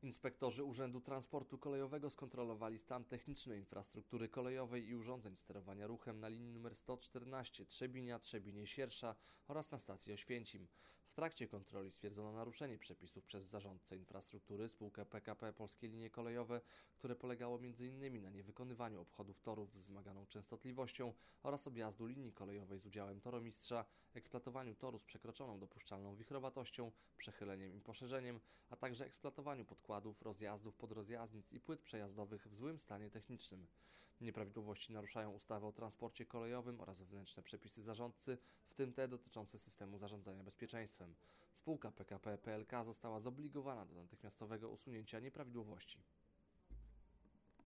Inspektorzy Urzędu Transportu Kolejowego skontrolowali stan techniczny infrastruktury kolejowej i urządzeń sterowania ruchem na linii nr 114 Trzebinia-Trzebinie-Siersza oraz na stacji Oświęcim. W trakcie kontroli stwierdzono naruszenie przepisów przez zarządcę infrastruktury spółkę PKP Polskie Linie Kolejowe, które polegało m.in. na niewykonywaniu obchodów torów z wymaganą częstotliwością oraz objazdu linii kolejowej z udziałem toromistrza, eksploatowaniu toru z przekroczoną dopuszczalną wichrowatością, przechyleniem i poszerzeniem, a także eksploatowaniu podkładów, rozjazdów, podrozjazdnic i płyt przejazdowych w złym stanie technicznym. Nieprawidłowości naruszają ustawę o transporcie kolejowym oraz wewnętrzne przepisy zarządcy, w tym te dotyczące systemu zarządzania bezpieczeństwem. Spółka PKP PLK została zobligowana do natychmiastowego usunięcia nieprawidłowości.